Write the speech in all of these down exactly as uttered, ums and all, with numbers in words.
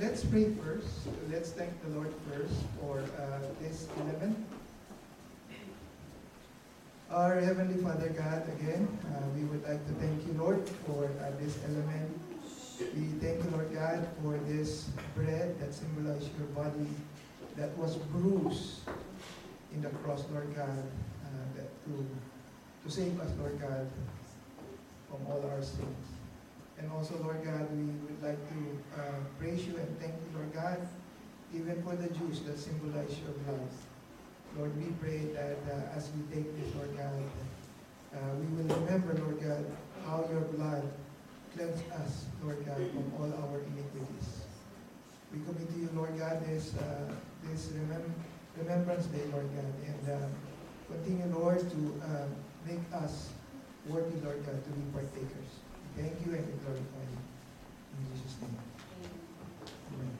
let's pray first. Let's thank the Lord first for uh, this element. Our Heavenly Father God, again, uh, we would like to thank you, Lord, for uh, this element. We thank you, Lord God, for this bread that symbolizes your body that was bruised in the cross, Lord God, uh, that to, to save us, Lord God, from all our sins. And also, Lord God, we would like to uh, praise you and thank you, Lord God, even for the juice that symbolize your blood. Lord, we pray that uh, as we take this, Lord God, uh, we will remember, Lord God, how your blood cleansed us, Lord God, from all our iniquities. We commit to you, Lord God, this uh, this remem- Remembrance Day, Lord God, and uh, continue, Lord, to uh, make us worthy, Lord God, to be partakers. Thank you and we glorify you. In Jesus' name. Amen.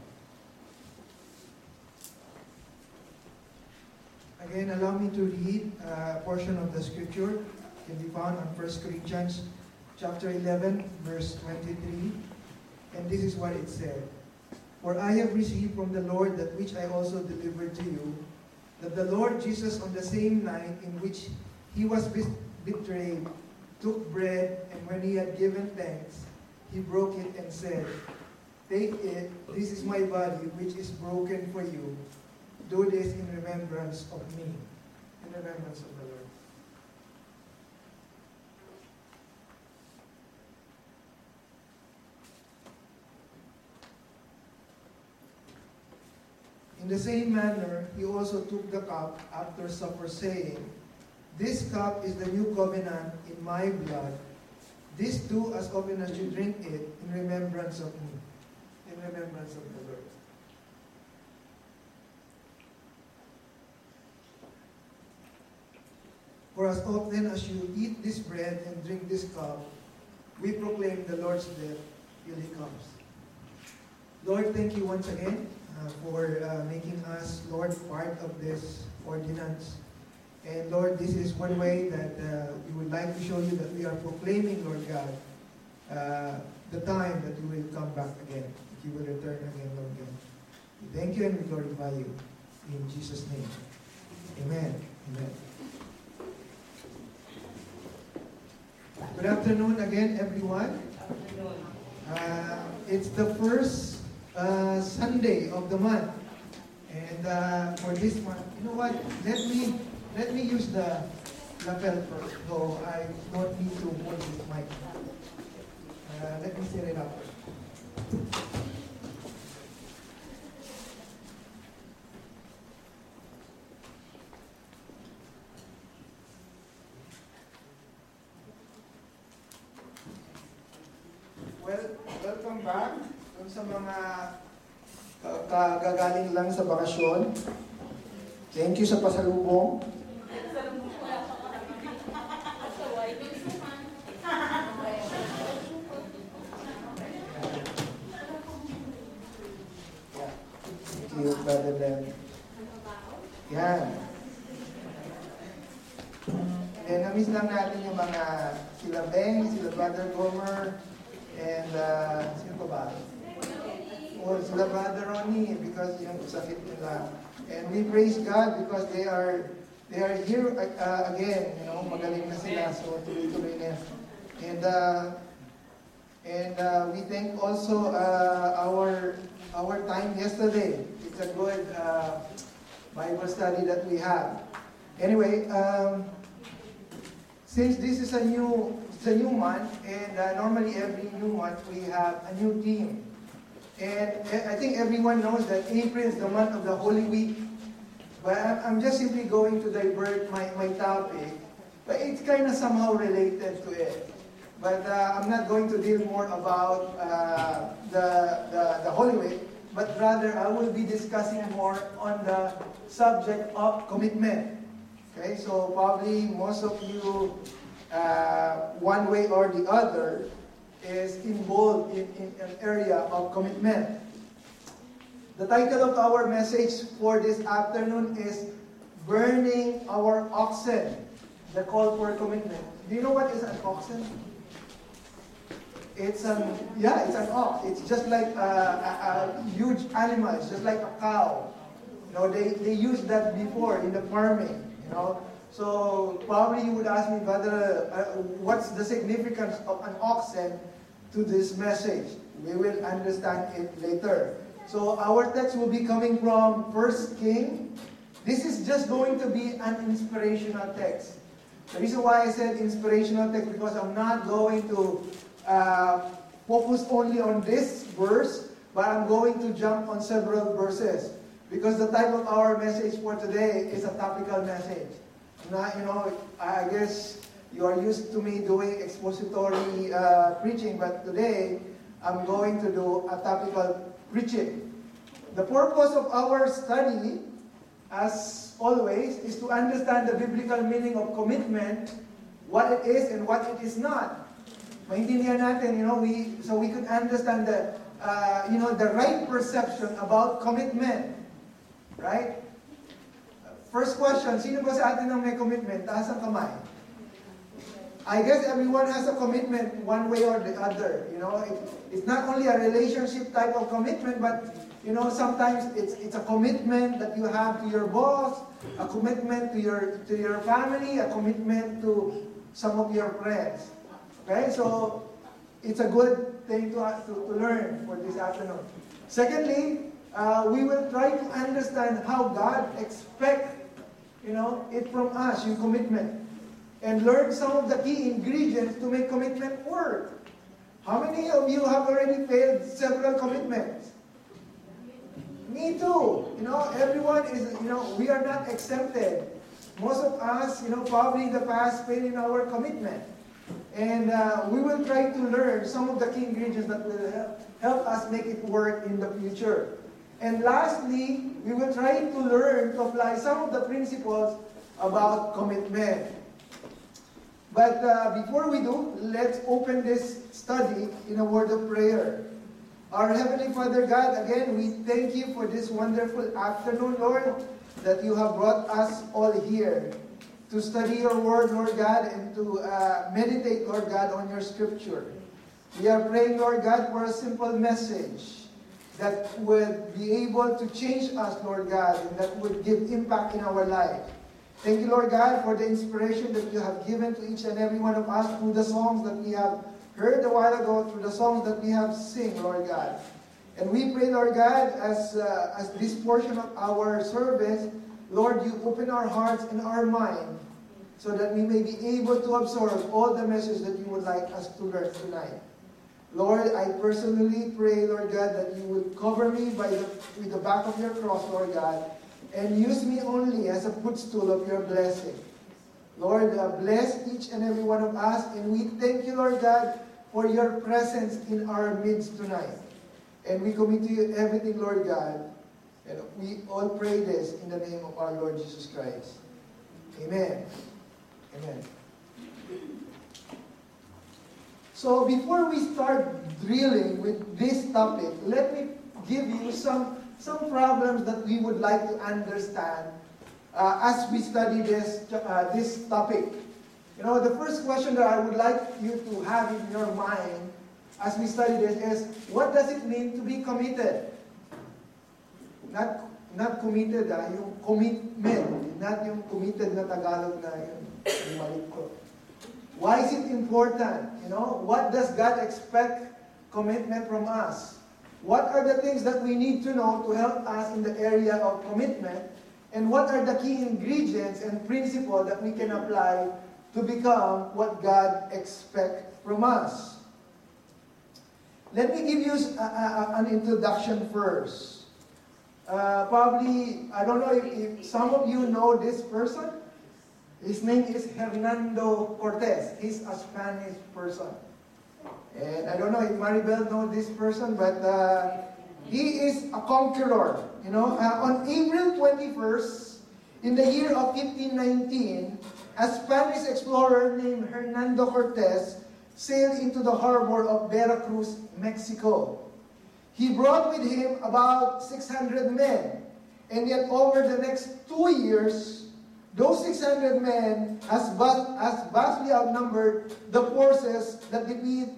Again, allow me to read a portion of the scripture. It can be found on First Corinthians chapter eleven, verse twenty-three. And this is what it said. For I have received from the Lord that which I also delivered to you, that the Lord Jesus on the same night in which he was betrayed, took bread, and when he had given thanks, he broke it and said, Take it, this is my body, which is broken for you. Do this in remembrance of me, in remembrance of the Lord. In the same manner, he also took the cup after supper, saying, This cup is the new covenant in my blood. This do as often as you drink it in remembrance of me, in remembrance of the Lord. For as often as you eat this bread and drink this cup, we proclaim the Lord's death till he comes. Lord, thank you once again uh, for uh, making us, Lord, part of this ordinance. And Lord, this is one way that uh, we would like to show you that we are proclaiming, Lord God, uh, the time that you will come back again, that you will return again, Lord God. We thank you and we glorify you. In Jesus' name. Amen. Amen. Good afternoon again, everyone. Uh, it's the first uh, Sunday of the month. And uh, for this month, you know what? Let me let me use the lapel first, so I don't need to hold this mic. Uh, let me set it up. Well, welcome back dun sa mga ka- kagagaling lang sa bakasyon. Thank you sa pasalubong. Thank you, Brother Ben. Yan. And na-miss lang natin yung mga sila Beng, sila Brother Gomer, and uh, sino pa ba? Or sila Brother Ronnie, because yung sakit nila. And we praise God because they are they are here uh, again, you know, magaling na sila, so tuloy-tuloy na. And uh, and uh, we thank also uh, our our time yesterday. It's a good uh, Bible study that we have. Anyway, um, since this is a new it's a new month, and uh, normally every new month we have a new theme. And I think everyone knows that April is the month of the Holy Week. But I'm just simply going to divert my, my topic. But it's kind of somehow related to it. But uh, I'm not going to deal more about uh, the, the, the Holy Week. But rather, I will be discussing more on the subject of commitment. Okay, so probably most of you, uh, one way or the other, is involved in, in an area of commitment. The title of our message for this afternoon is Burning Our Oxen, the call for commitment. Do you know what is an oxen? It's an, yeah, it's an ox. It's just like a, a, a huge animal. It's just like a cow. You know, they, they used that before in the farming, you know. So probably you would ask me, Brother, uh, what's the significance of an oxen to this message? We will understand it later. So our text will be coming from First Kings. This is just going to be an inspirational text. The reason why I said inspirational text, because I'm not going to uh, focus only on this verse, but I'm going to jump on several verses. Because the title of our message for today is a topical message. Not, you know, I guess you are used to me doing expository uh, preaching, but today I'm going to do a topical preaching. The purpose of our study, as always, is to understand the biblical meaning of commitment, what it is and what it is not. Maintindihan natin, you know, we so we could understand the, uh, you know, the right perception about commitment, right? First question, sino ba sa atin ang may commitment? Taas ang kamay. I guess everyone has a commitment one way or the other. You know, it, it's not only a relationship type of commitment, but you know, sometimes it's it's a commitment that you have to your boss, a commitment to your to your family, a commitment to some of your friends. Okay, so it's a good thing to to, to learn for this afternoon. Secondly, uh, we will try to understand how God expects, you know, it from us, yung commitment. And learn some of the key ingredients to make commitment work. How many of you have already failed several commitments? Me too. You know, everyone is, you know, we are not exempted. Most of us, you know, probably in the past failed in our commitment. And uh, we will try to learn some of the key ingredients that will help, help us make it work in the future. And lastly, we will try to learn to apply some of the principles about commitment. But uh, before we do, let's open this study in a word of prayer. Our Heavenly Father God, again, we thank you for this wonderful afternoon, Lord, that you have brought us all here to study your word, Lord God, and to uh, meditate, Lord God, on your scripture. We are praying, Lord God, for a simple message that would be able to change us, Lord God, and that would give impact in our life. Thank you, Lord God, for the inspiration that you have given to each and every one of us through the songs that we have heard a while ago, through the songs that we have sing, Lord God. And we pray, Lord God, as, uh, as this portion of our service, Lord, you open our hearts and our mind so that we may be able to absorb all the message that you would like us to learn tonight. Lord, I personally pray, Lord God, that you would cover me by the, with the back of your cross, Lord God, and use me only as a footstool of your blessing. Lord, uh, bless each and every one of us, and we thank you, Lord God, for your presence in our midst tonight. And we commit to you everything, Lord God, and we all pray this in the name of our Lord Jesus Christ. Amen. Amen. So before we start drilling with this topic, let me give you some Some problems that we would like to understand uh, as we study this, uh, this topic. You know, the first question that I would like you to have in your mind as we study this is, what does it mean to be committed? Not, not committed, ah, yung commitment, not yung committed na Tagalog na yun. Yung mali ko. Why is it important? You know, what does God expect commitment from us? What are the things that we need to know to help us in the area of commitment? And what are the key ingredients and principles that we can apply to become what God expects from us? Let me give you a, a, an introduction first. Uh, probably, I don't know if, if some of you know this person. His name is Hernando Cortez. He's a Spanish person. And I don't know if Maribel knows this person, but uh, he is a conqueror. You know, uh, on April twenty-first, in the year of fifteen nineteen, a Spanish explorer named Hernando Cortez sailed into the harbor of Veracruz, Mexico. He brought with him about six hundred men, and yet over the next two years, those six hundred men has, vast, has vastly outnumbered the forces that defeat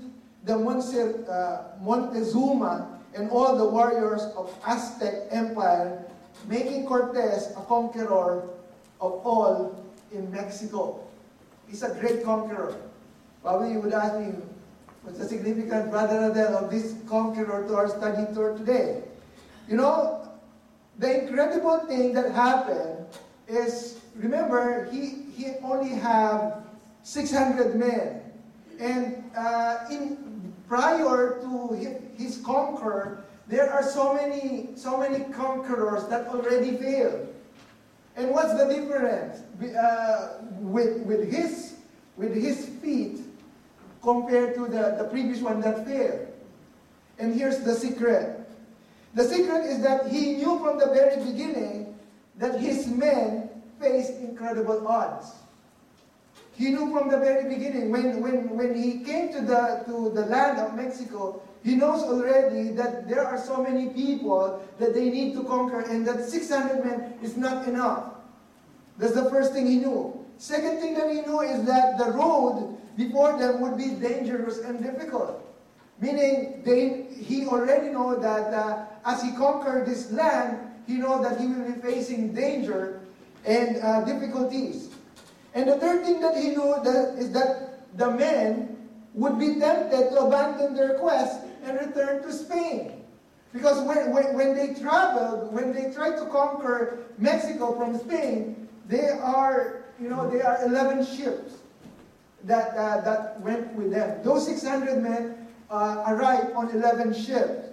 the Monte, uh, Montezuma and all the warriors of Aztec Empire, making Cortez a conqueror of all in Mexico. He's a great conqueror. Probably you would ask me, what's the significance, Brother Adel, of this conqueror to our study tour today? You know, the incredible thing that happened is, remember, he, he only had six hundred men. And uh, in prior to his, his conquer, there are so many, so many conquerors that already failed. And what's the difference uh, with, with, his, with his feat compared to the, the previous one that failed? And here's the secret. The secret is that he knew from the very beginning that his men faced incredible odds. He knew from the very beginning, when, when, when he came to the, to the land of Mexico, he knows already that there are so many people that they need to conquer, and that six hundred men is not enough. That's the first thing he knew. Second thing that he knew is that the road before them would be dangerous and difficult. Meaning, they, he already know that uh, as he conquered this land, he knows that he will be facing danger and uh, difficulties. And the third thing that he knew that is that the men would be tempted to abandon their quest and return to Spain. Because when, when, when they traveled, when they tried to conquer Mexico from Spain, they are, you know, they are eleven ships that, uh, that went with them. Those six hundred men uh, arrived on eleven ships.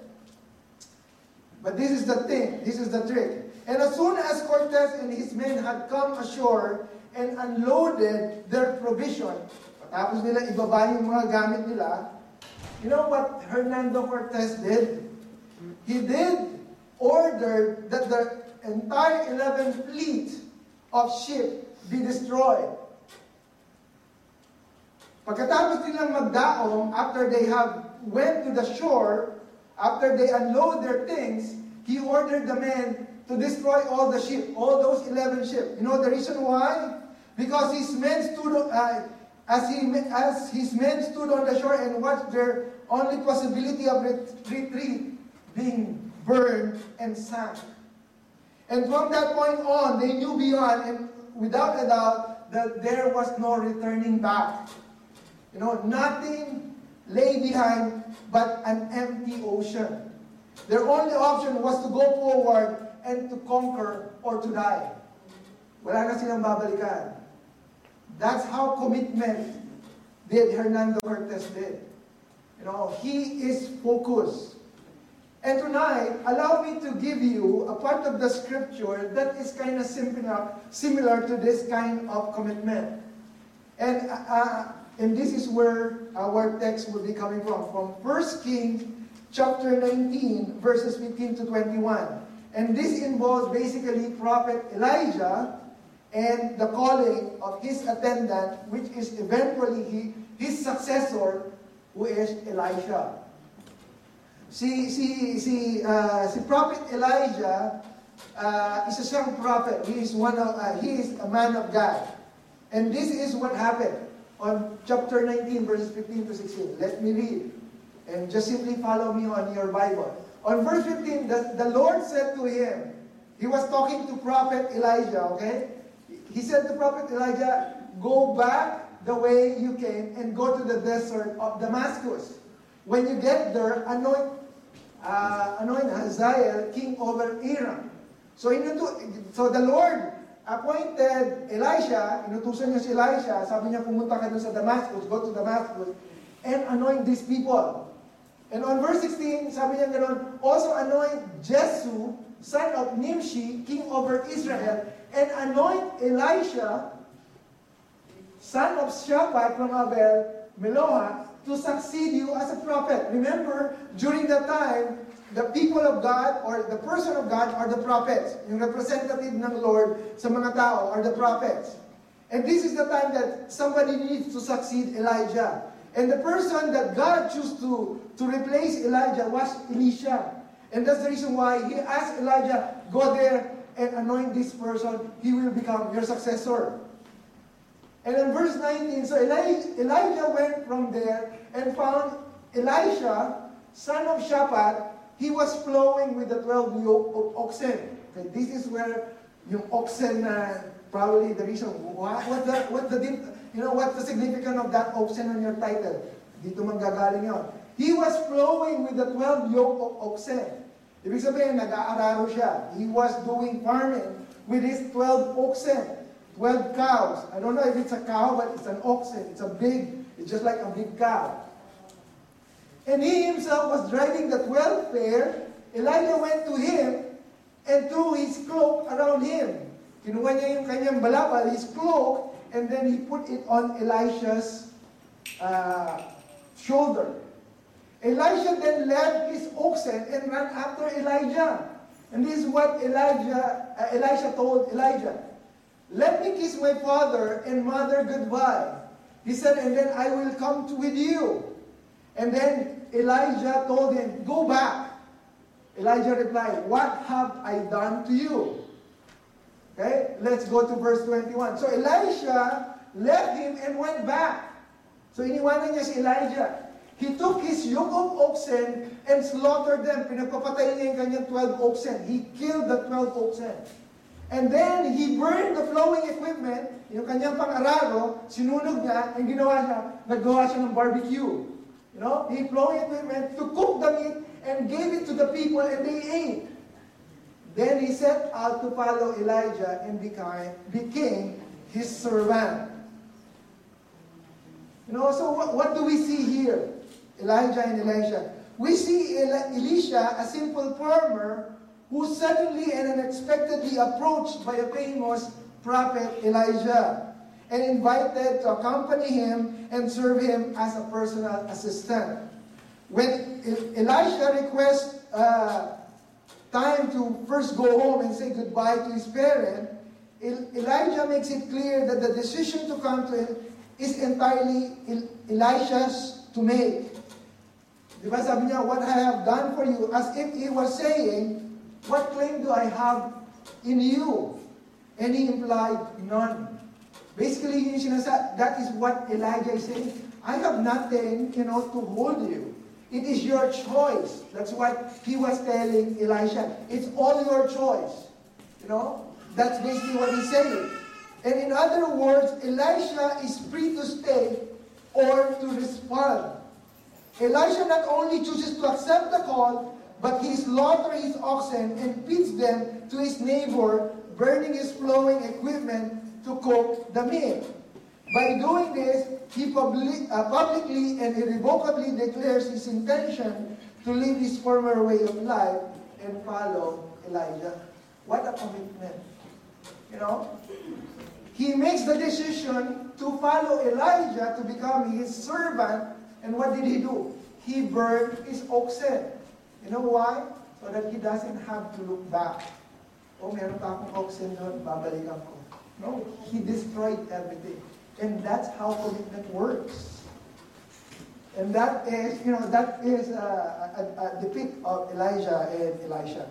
But this is the thing, this is the trick. And as soon as Cortez and his men had come ashore and unloaded their provision, tapos nila ibaba yung mga gamit nila, you know what Hernando Cortez did? He did order that the entire eleven fleet of ship be destroyed. Pagkatapos nilang magdaong, after they have went to the shore, after they unload their things, he ordered the men to destroy all the ship, all those eleven ships. You know the reason why? Because his men stood, uh, as, he, as his men stood on the shore and watched their only possibility of retreat being burned and sank. And from that point on, they knew beyond, and without a doubt, that there was no returning back. You know, nothing lay behind but an empty ocean. Their only option was to go forward and to conquer or to die. Wala na silang babalikan. That's how commitment did Hernando Cortez did. You know, he is focused. And tonight, allow me to give you a part of the scripture that is kind of similar, similar to this kind of commitment. And, uh, and this is where our text will be coming from, from First Kings chapter nineteen, verses fifteen to twenty-one. And this involves basically Prophet Elijah and the calling of his attendant, which is eventually he, his successor, who is Elisha. Si, si, si, uh, si Prophet Elijah, uh, isa siyang prophet. He is, one of, uh, he is a man of God. And this is what happened on chapter nineteen, verses fifteen to sixteen. Let me read. And just simply follow me on your Bible. On verse fifteen, the, the Lord said to him, he was talking to Prophet Elijah, okay? He said to Prophet Elijah, go back the way you came and go to the desert of Damascus. When you get there, anoint, uh, anoint Hazael king over Aram. So, inuto, so the Lord appointed Elisha, inutusan niya si Elisha, sabi niya pumunta ka doon sa Damascus, go to Damascus, and anoint these people. And on verse sixteen, sabi niya ganoon, also anoint Jesu, son of Nimshi, king over Israel, and anoint Elisha, son of Shaphat from Abel Meloha, to succeed you as a prophet. Remember, during that time, the people of God, or the person of God, are the prophets. Yung representative ng Lord sa mga tao are the prophets. And this is the time that somebody needs to succeed Elijah. And the person that God chose to, to replace Elijah was Elisha. And that's the reason why he asked Elijah, go there and anoint this person. He will become your successor. And in verse nineteen, so Elijah, Elijah went from there and found Elisha, son of Shaphat, he was flowing with the twelve yoke of oxen. Okay, this is where yung oxen, uh, probably the reason, what, what the, what the, you know, what's the significance of that oxen on your title? Dito manggagaling yun. He was flowing with the twelve yoke of oxen. Ibig sabihin, nag-aararo siya. He was doing farming with his twelve oxen, twelve cows. I don't know if it's a cow, but it's an oxen. It's a big, it's just like a big cow. And he himself was driving the twelve pair. Elijah went to him and threw his cloak around him. Kinuha niya yung kanyang balabal, his cloak, and then he put it on Elisha's uh, shoulder. Elisha then led his oxen and ran after Elijah. And this is what Elijah, uh, Elisha told Elijah. Let me kiss my father and mother goodbye. He said, and then I will come to with you. And then Elijah told him, go back. Elijah replied, what have I done to you? Okay, let's go to verse twenty-one. So Elisha left him and went back. So iniwanan niya si Elijah. He took his yoke of oxen and slaughtered them. Pinagpapatay niya yung kanyang twelve oxen. He killed the twelve oxen. And then he burned the flowing equipment, yung kanyang pang-araro, sinunog niya, and ginawa siya, naggawa siya ng barbecue. You know, he flowing equipment to cook the meat and gave it to the people and they ate. Then he set out to follow Elijah and became, became his servant. You know, so what, what do we see here? Elijah and Elisha. We see Elisha, a simple farmer, who suddenly and unexpectedly approached by a famous prophet Elijah and invited to accompany him and serve him as a personal assistant. When Elisha requests uh, time to first go home and say goodbye to his parent, Elijah makes it clear that the decision to come to him is entirely Elisha's to make. Diba sabi niya, what I have done for you, as if he was saying, what claim do I have in you? And he implied, none. Basically, yun yung sinasa- that is what Elijah is saying. I have nothing, you know, to hold you. It is your choice. That's what he was telling Elisha. It's all your choice. You know? That's basically what he's saying. And in other words, Elisha is free to stay or to respond. Elisha not only chooses to accept the call, but he slaughters his oxen and feeds them to his neighbor, burning his flowing equipment to cook the meat. By doing this, he public, uh, publicly and irrevocably declares his intention to leave his former way of life and follow Elijah. What a commitment. You know? He makes the decision to follow Elijah to become his servant. And what did he do? He burned his oxen. You know why? So that he doesn't have to look back. Oh, meron pa akong oxen doon, babalikan ko. No, he destroyed everything. And that's how commitment works. And that is, you know, that is a, a, a depict of Elijah and Elisha.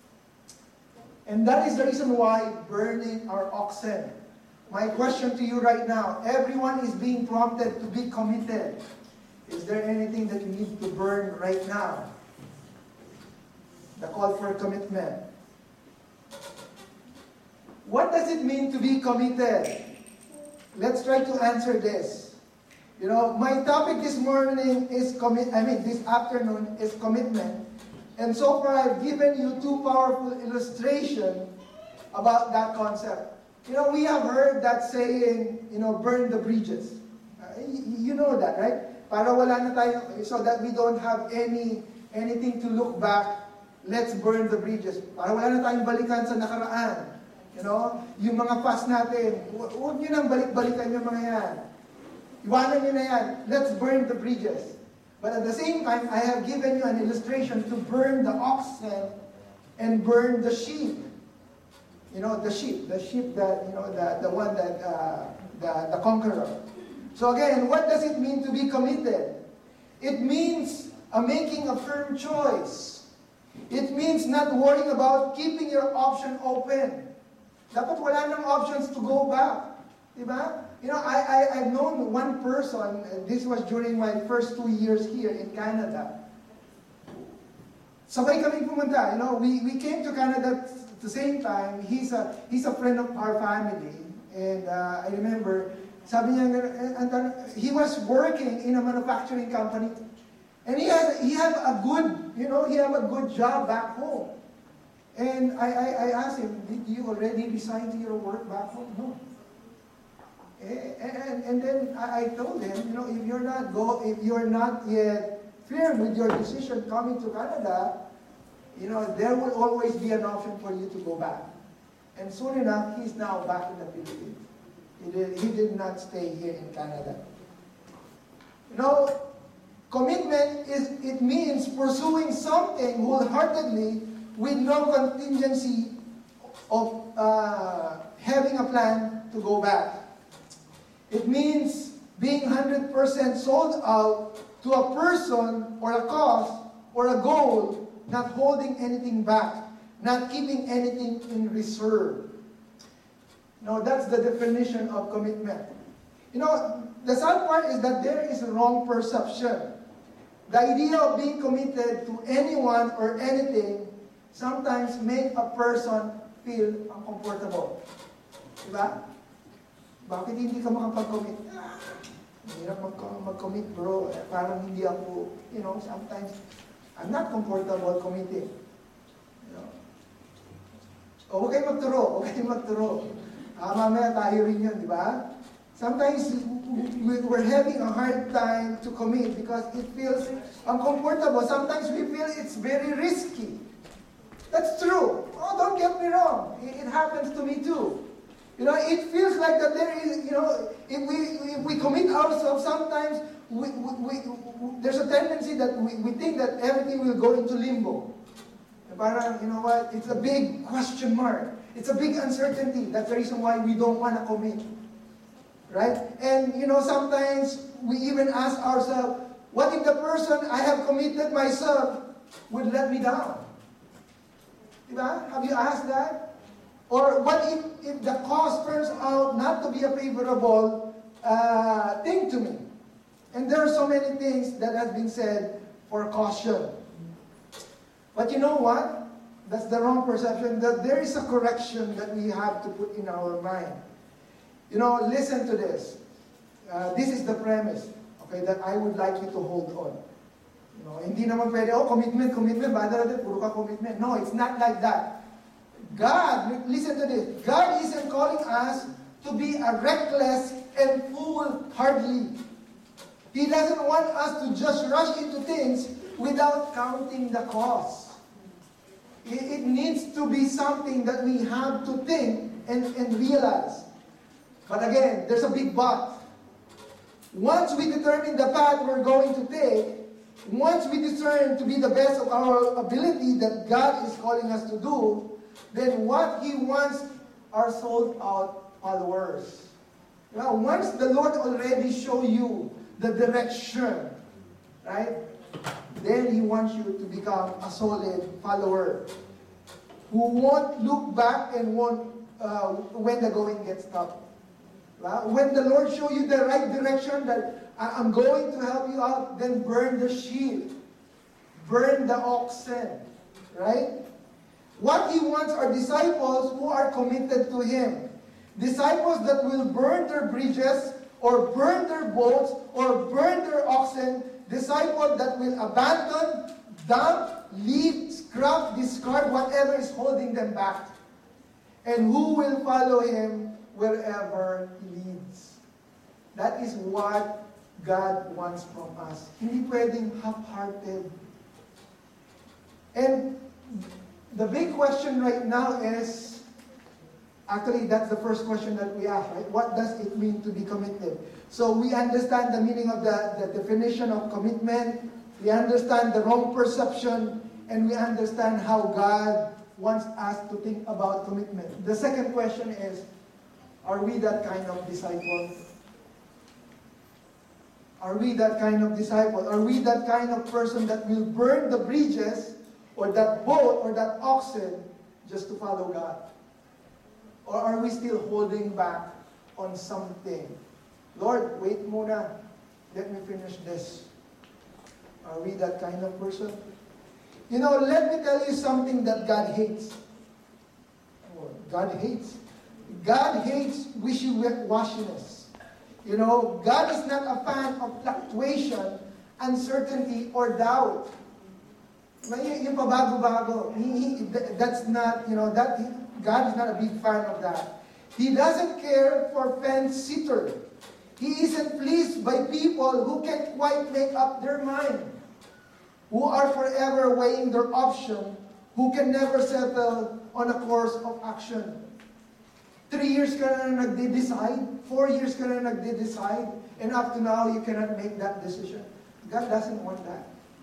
And that is the reason why burning our oxen. My question to you right now, everyone is being prompted to be committed. Is there anything that you need to burn right now? The call for commitment. What does it mean to be committed? Let's try to answer this. You know, my topic this morning is commit. I mean, this afternoon is commitment. And so far, I've given you two powerful illustrations about that concept. You know, we have heard that saying, you know, burn the bridges. Uh, you know that, right? Para wala na tayo, so that we don't have any anything to look back. Let's burn the bridges. Para wala na tayong balikan sa nakaraan. You know, yung mga past natin, huwag nyo nang balik-balikan yung mga yan. Iwanan nyo na yan. Let's burn the bridges. But at the same time, I have given you an illustration to burn the oxen and burn the sheep. You know, the sheep. The sheep that, you know, the, the one that, uh, the, the conqueror. So again, what does it mean to be committed? It means uh, making a firm choice. It means not worrying about keeping your option open. Dapat wala nang options to go back. Diba? You know, I, I, I've known one person, this was during my first two years here in Canada. Sabay kaming pumunta, you know, we, we came to Canada at the same time. He's a, he's a friend of our family. And uh, I remember, sabi niya, and, and, he was working in a manufacturing company. And he had, he had a good, you know, he had a good job back home. And I, I, I asked him, did you already resign to your work back home? No. And, and, and then I, I told him, you know, if you're not go, if you're not yet firm with your decision coming to Canada, you know, there will always be an option for you to go back. And soon enough, he's now back in the Philippines. He did, he did not stay here in Canada. You know, commitment is, it means pursuing something wholeheartedly with no contingency of uh, having a plan to go back. It means being one hundred percent sold out to a person or a cause or a goal, not holding anything back, not keeping anything in reserve. No, that's the definition of commitment. You know, the sad part is that there is a wrong perception. The idea of being committed to anyone or anything sometimes make a person feel uncomfortable. Diba? Bakit hindi ka makapag-commit? Ah, hirap mag-commit, bro. Parang hindi ako, you know, sometimes I'm not comfortable committing. You know? O, huwag kayong magturo. Huwag kayong magturo. Ah, mamaya tayo rin yun, di ba? Sometimes we're having a hard time to commit because it feels uncomfortable. Sometimes we feel it's very risky. That's true. Oh, don't get me wrong. It, it happens to me too. You know, it feels like that there is, you know, if we if we commit ourselves, sometimes we, we, we, there's a tendency that we, we think that everything will go into limbo. Parang, you know what, it's a big question mark. It's a big uncertainty. That's the reason why we don't want to commit. Right? And, you know, sometimes we even ask ourselves, what if the person I have committed myself would let me down? Diba? Have you asked that? Or what if, if the cause turns out not to be a favorable uh, thing to me? And there are so many things that have been said for caution. But you know what? That's the wrong perception. That there is a correction that we have to put in our mind. You know, listen to this. Uh, this is the premise, okay, that I would like you to hold on. You know, hindi naman pwede, oh, commitment, commitment, bada natin, puro ka commitment. No, it's not like that. God, listen to this, God isn't calling us to be a reckless and foolhardy. He doesn't want us to just rush into things without counting the cost. It, it needs to be something that we have to think and, and realize. But again, there's a big but. Once we determine the path we're going to take, once we discern to be the best of our ability that God is calling us to do, then what He wants are sold out followers. Now, once the Lord already show you the direction, right? Then He wants you to become a solid follower who won't look back and won't uh, when the going gets tough. Right? When the Lord show you the right direction that I'm going to help you out, then burn the sheep, burn the oxen, right? What He wants are disciples who are committed to Him. Disciples that will burn their bridges, or burn their boats, or burn their oxen. Disciples that will abandon, dump, leave, scrap, discard whatever is holding them back. And who will follow Him wherever He leads. That is what God wants from us. Hindi pwedeng half-hearted. And the big question right now is, actually that's the first question that we ask, right? What does it mean to be committed? So we understand the meaning of the, the definition of commitment, we understand the wrong perception, and we understand how God wants us to think about commitment. The second question is, are we that kind of disciple? Are we that kind of disciple? Are we that kind of person that will burn the bridges or that boat or that oxen just to follow God? Or are we still holding back on something Lord, wait muna. Let me finish this. Are we that kind of person? You know, let me tell you something that God hates. God hates. God hates wishy-washiness. You know, God is not a fan of fluctuation, uncertainty, or doubt. May yung pabago-bago. He, he, that's not, you know, that God is not a big fan of that. He doesn't care for fence-sitter. He isn't pleased by people who can't quite make up their mind, who are forever weighing their option, who can never settle on a course of action. Three years ka na nagde-decide, four years ka na nagde-decide, and up to now, you cannot make that decision. God doesn't want that.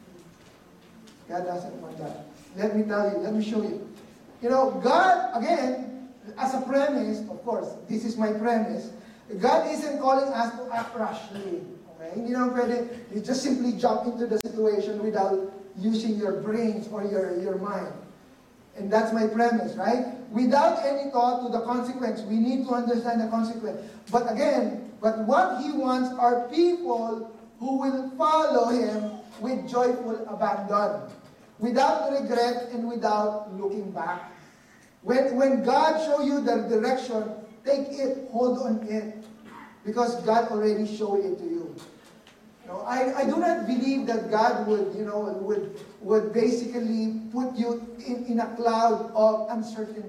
God doesn't want that. Let me tell you, let me show you. You know, God, again, as a premise, of course, this is my premise, God isn't calling us to act rashly. Okay? Hindi naman pwede, you just simply jump into the situation without using your brains or your, your mind. And that's my premise, right? Without any thought to the consequence. We need to understand the consequence. But again, but what He wants are people who will follow Him with joyful abandon, without regret and without looking back. When, when God show you the direction, take it, hold on it, because God already showed it to you. You know, I, I do not believe that God would, you know, would, would basically put you in, in a cloud of uncertainty.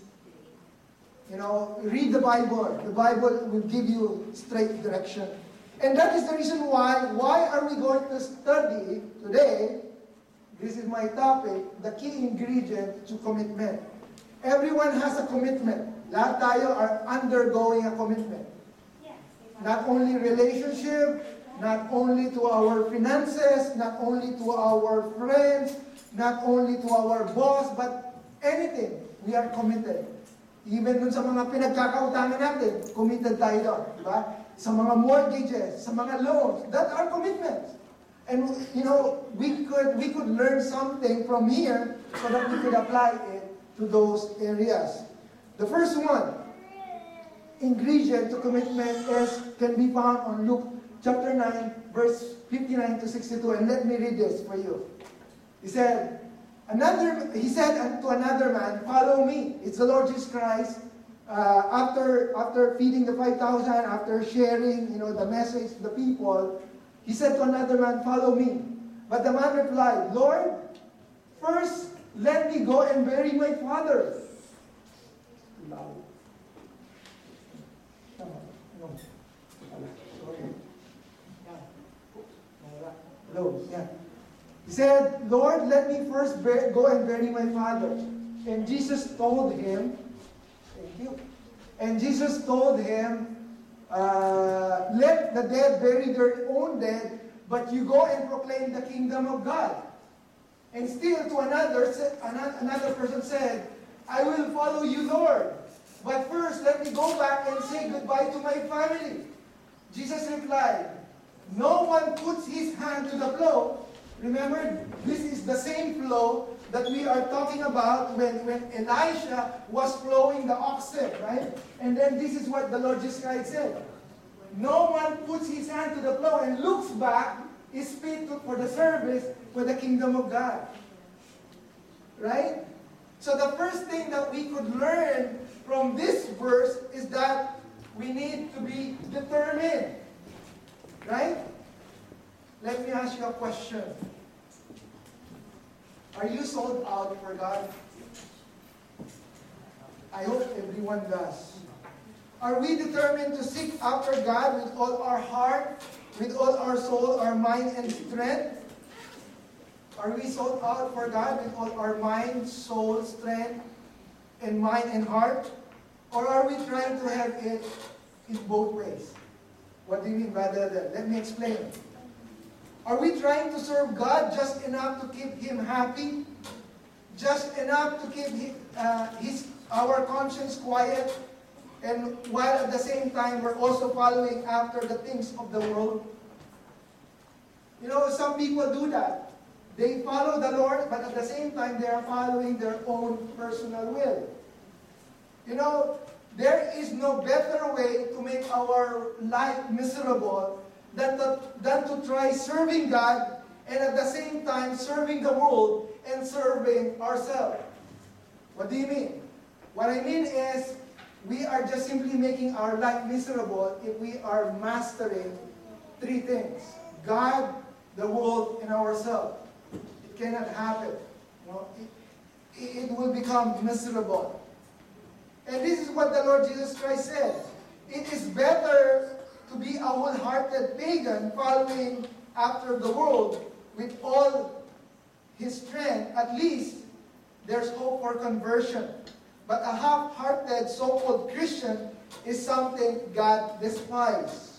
You know, read the Bible. The Bible will give you straight direction. And that is the reason why, why are we going to study today, this is my topic, the key ingredient to commitment. Everyone has a commitment. Lahat tayo are undergoing a commitment. Not only relationship, not only to our finances, not only to our friends, not only to our boss, but anything, we are committed. Even dun sa mga pinagkakautangan natin, committed tayo doon. Diba? Sa mga mortgages, sa mga loans, that are commitments. And you know, we could we could learn something from here so that we could apply it to those areas. The first one, ingredient to commitment is can be found on Luke chapter nine, verse fifty-nine to sixty-two. And let me read this for you. He said, another he said to another man, follow me. It's the Lord Jesus Christ. Uh, after after feeding the five thousand, after sharing, you know, the message to the people, he said to another man, follow me. But the man replied, Lord, first let me go and bury my father. No. No. No. Sorry. Hello. Yeah. He said, Lord, let me first bear, go and bury my father. And Jesus told him, thank you. And Jesus told him, uh, let the dead bury their own dead, but you go and proclaim the kingdom of God. And still to another, another person said, I will follow you, Lord. But first, let me go back and say goodbye to my family. Jesus replied, no one puts his hand to the plow. Remember, this is the same plow that we are talking about when, when Elisha was plowing the oxen, right? And then this is what the Lord Jesus Christ said. No one puts his hand to the plow and looks back, is fit for the service for the kingdom of God. Right? So the first thing that we could learn from this verse is that we need to be determined. Right? Let me ask you a question. Are you sold out for God? I hope everyone does. Are we determined to seek after God with all our heart, with all our soul, our mind, and strength? Are we sold out for God with all our mind, soul, strength, and mind and heart? Or are we trying to have it in both ways? What do you mean by that? Let me explain. Are we trying to serve God just enough to keep Him happy? Just enough to keep his, uh, his, our conscience quiet? And while at the same time, we're also following after the things of the world? You know, some people do that. They follow the Lord, but at the same time, they are following their own personal will. You know, there is no better way to make our life miserable than to, than to try serving God and at the same time serving the world and serving ourselves. What do you mean? What I mean is, we are just simply making our life miserable if we are mastering three things: God, the world, and ourselves. It cannot happen. You know, it, it will become miserable. And this is what the Lord Jesus Christ said. It is better to be a wholehearted pagan following after the world with all his strength. At least there's hope for conversion. But a half-hearted so-called Christian is something God despises.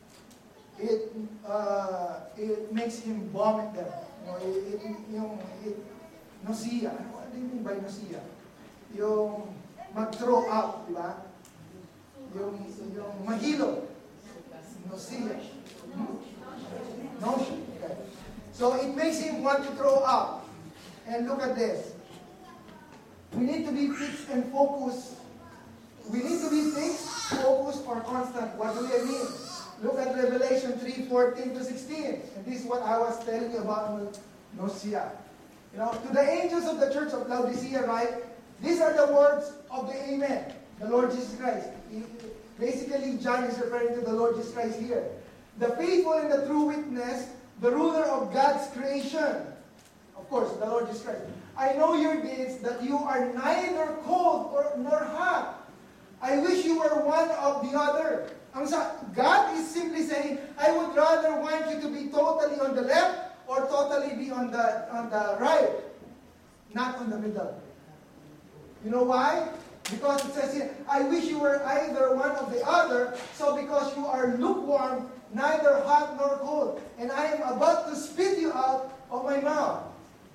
It uh, it makes him vomit them. You know, it, it, yung, it, nausea. What do you mean by nausea? Yung mag-throw up, di ba? Yung, yung mahilo. Nausea. Hmm? Notion. Okay. So it makes him want to throw up. And look at this. We need to be fixed and focused. We need to be fixed, focused, or constant. What do I mean? Look at Revelation three, fourteen to sixteen. And this is what I was telling you about nausea. You know, to the angels of the church of Laodicea, right? These are the words of the Amen, the Lord Jesus Christ. He, basically, John is referring to the Lord Jesus Christ here. The faithful and the true witness, the ruler of God's creation. Of course, the Lord Jesus Christ. I know your deeds, that you are neither cold or nor hot. I wish you were one of the other. Ang sa, God is simply saying, I would rather want you to be totally on the left or totally be on the on the right, not on the middle. You know why? Because it says here, I wish you were either one of the other. So because you are lukewarm, neither hot nor cold, and I am about to spit you out of my mouth.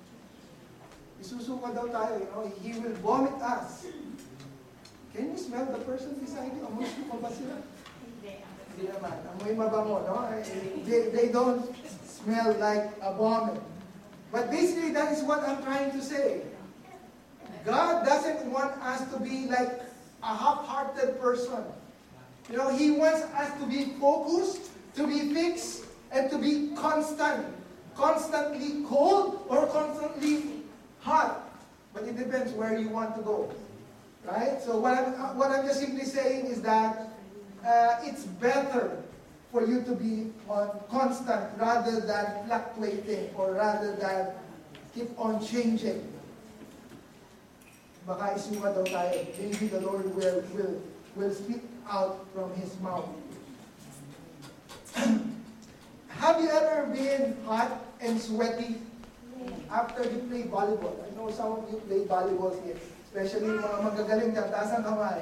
Isusuka daw tayo, you know, he will vomit us. Can you smell the person beside you? Amoy suka ba sila? Hindi naman. Amoy mabango, no? They, they don't smell like a vomit. But basically, that is what I'm trying to say. God doesn't want us to be like a half-hearted person. You know, He wants us to be focused, to be fixed, and to be constant. Constantly cold or constantly hot. But it depends where you want to go. Right? So what I'm, what I'm just simply saying is that uh, it's better for you to be on constant rather than fluctuating or rather than keep on changing. Baka isuka daw tayo. Maybe the Lord will, will, will speak out from His mouth. Have you ever been hot and sweaty after you play volleyball? I know some of you play volleyball here. Especially mga magagaling dyan, taas ang kamay.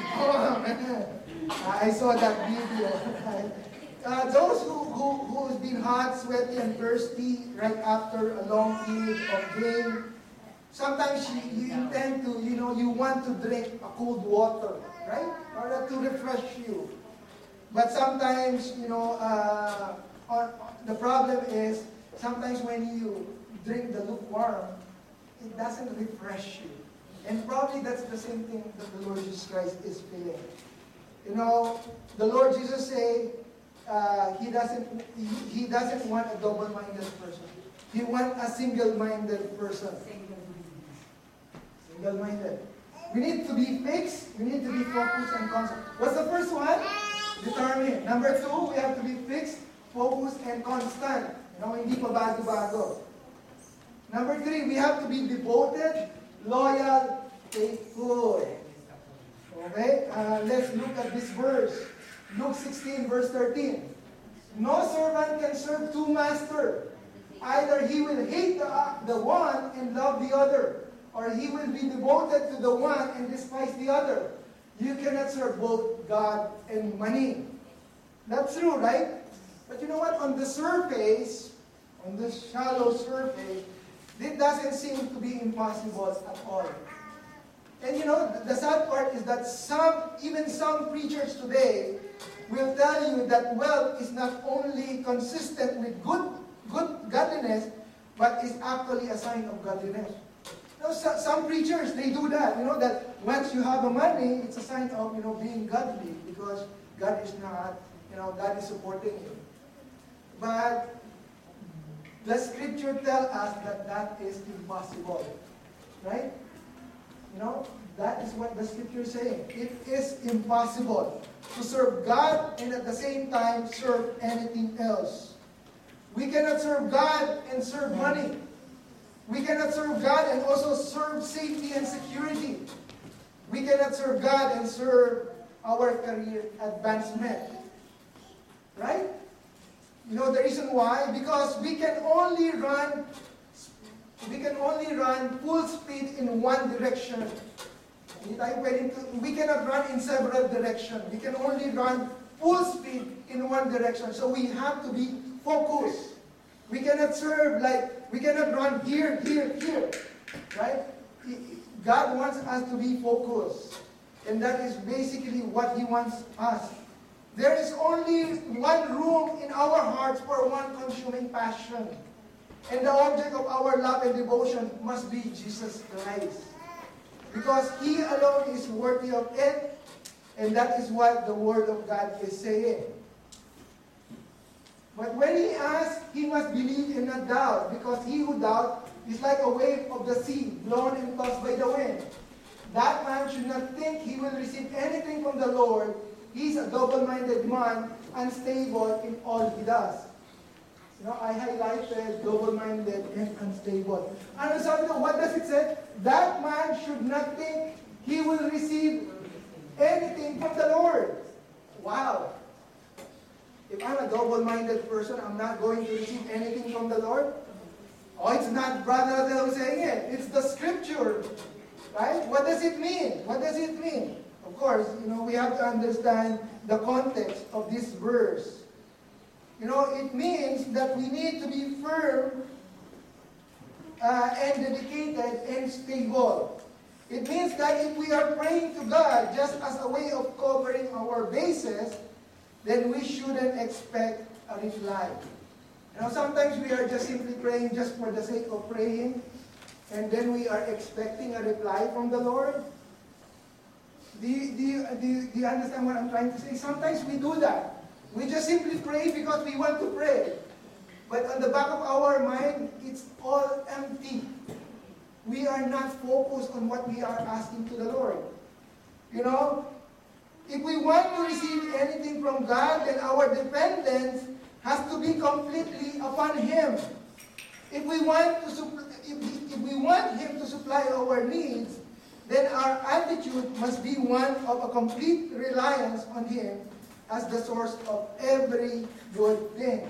I saw that video. Uh, those who, who, who's been hot, sweaty, and thirsty right after a long period of game, sometimes you, you intend to, you know, you want to drink a cold water, right? Or to refresh you. But sometimes, you know, uh, or, the problem is, sometimes when you drink the lukewarm, it doesn't refresh you. And probably that's the same thing that the Lord Jesus Christ is feeling. You know, the Lord Jesus say, uh, he doesn't he, he doesn't want a double-minded person. He wants a single-minded person. Single-minded. We need to be fixed. We need to be focused and constant. What's the first one? Determined. Number two, we have to be fixed, focused, and constant. You know, hindi pa bago-bago. Number three, we have to be devoted, loyal, faithful. Okay? Uh, let's look at this verse. Luke sixteen, verse thirteen. No servant can serve two masters. Either he will hate the, uh, the one and love the other, or he will be devoted to the one and despise the other. You cannot serve both God and money. That's true, right? But you know what? On the surface, on the shallow surface, it doesn't seem to be impossible at all. And you know, the sad part is that some, even some preachers today will tell you that wealth is not only consistent with good, good godliness, but is actually a sign of godliness. You know, so, some preachers, they do that. You know, that once you have the money, it's a sign of, you know, being godly because God is not, you know, God is supporting you. But the scripture tells us that that is impossible. Right? You know, that is what the scripture is saying. It is impossible to serve God and at the same time serve anything else. We cannot serve God and serve money. We cannot serve God and also serve safety and security. We cannot serve God and serve our career advancement. Right? You know the reason why? Because we can only run we can only run full speed in one direction. We cannot run in several directions. We can only run full speed in one direction. So we have to be focused. We cannot serve like, we cannot run here, here, here. Right? God wants us to be focused. And that is basically what He wants us. There is only one room in our hearts for one consuming passion. And the object of our love and devotion must be Jesus Christ. Because He alone is worthy of it. And that is what the Word of God is saying. But when He asks, he must believe and not doubt. Because he who doubts is like a wave of the sea, blown and tossed by the wind. That man should not think he will receive anything from the Lord. He is a double-minded man, unstable in all he does. You know, I highlighted double-minded and unstable. And so, what does it say? That man should not think he will receive anything from the Lord. Wow. If I'm a double-minded person, I'm not going to receive anything from the Lord? Oh, it's not Brother Adel saying it. It's the scripture. Right? What does it mean? What does it mean? Of course, you know, we have to understand the context of this verse. You know, it means that we need to be firm uh, and dedicated and stable. It means that if we are praying to God just as a way of covering our bases, then we shouldn't expect a reply. You know, sometimes we are just simply praying just for the sake of praying, and then we are expecting a reply from the Lord. Do you, do you, do you, do you understand what I'm trying to say? Sometimes we do that. We just simply pray because we want to pray. But on the back of our mind, it's all empty. We are not focused on what we are asking to the Lord. You know, if we want to receive anything from God, then our dependence has to be completely upon Him. If we want to if, if we want Him to supply our needs, then our attitude must be one of a complete reliance on Him as the source of every good thing.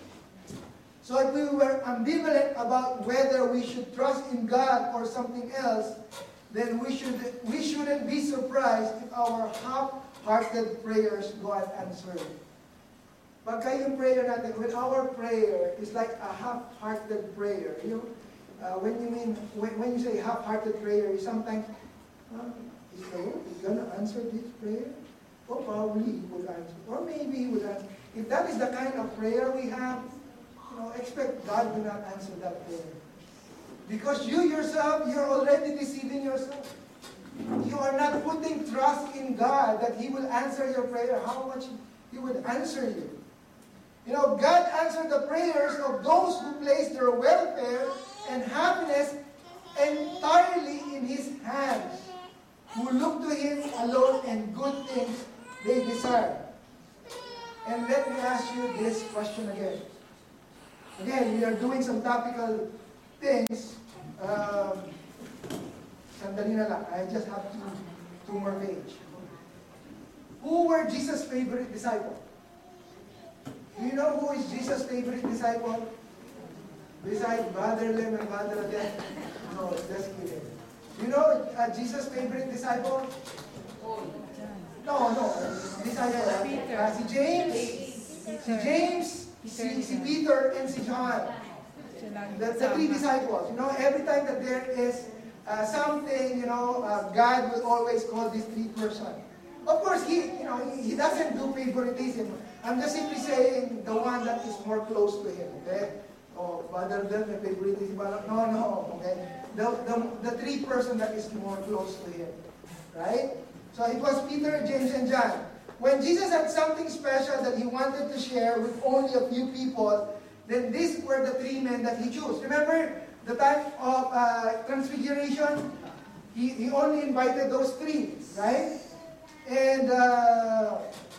So if we were ambivalent about whether we should trust in God or something else, then we should we shouldn't be surprised if our half-hearted prayers go unanswered. Pagka yung prayer natin, when our prayer is like a half-hearted prayer, you, uh, when you mean when, when you say half-hearted prayer, you sometimes, uh, is the Lord going to answer this prayer? Or probably He would answer. Or maybe He would answer. If that is the kind of prayer we have, you know, expect God will not answer that prayer. Because you yourself, you're already deceiving yourself. You are not putting trust in God that He will answer your prayer. How much He would answer you. You know, God answered the prayers of those who place their welfare and happiness entirely in His hands, who look to Him alone and good things they desire. And let me ask you this question again. Again, we are doing some topical things. Um, sandali na lang. I just have two, two more pages. Who were Jesus' favorite disciple? Do you know who is Jesus' favorite disciple? Besides Brother Lem and Brother Adel? No, just kidding. You know uh, Jesus' favorite disciple? No, no. Disciple. Uh, si James, si James, si, si Peter, and si John. The, the three disciples. You know, every time that there is uh, something, you know, uh, God will always call these three persons. Of course, he, you know, he, he doesn't do favoritism. I'm just simply saying the one that is more close to Him. Okay? Oh, Father, then may favoritism. No, no. Okay? the, the, the three person that is more close to him. Right? So it was Peter, James, and John. When Jesus had something special that he wanted to share with only a few people, then these were the three men that he chose. Remember the time of uh, transfiguration? He, he only invited those three, right? And uh,